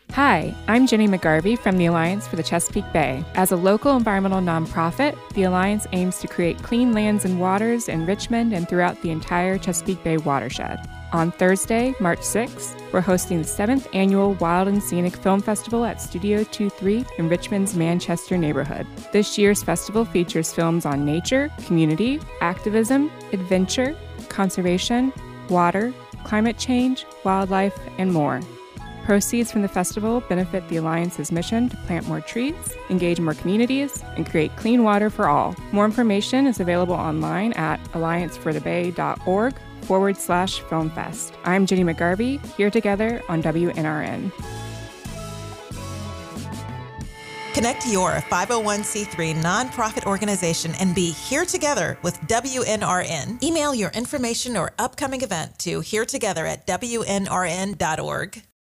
Hi, I'm Jenny McGarvey from the Alliance for the Chesapeake Bay. As a local environmental nonprofit, the Alliance aims to create clean lands and waters in Richmond and throughout the entire Chesapeake Bay watershed. On Thursday, March 6th, we're hosting the 7th Annual Wild and Scenic Film Festival at Studio 23 in Richmond's Manchester neighborhood. This year's festival features films on nature, community, activism, adventure, conservation, water, climate change, wildlife, and more. Proceeds from the festival benefit the Alliance's mission to plant more trees, engage more communities, and create clean water for all. More information is available online at allianceforthebay.org/filmfest. I'm Jenny McGarvey, here together on WNRN. Connect your 501c3 nonprofit organization and be here together with WNRN. Email your information or upcoming event to heretogether@WNRN.org.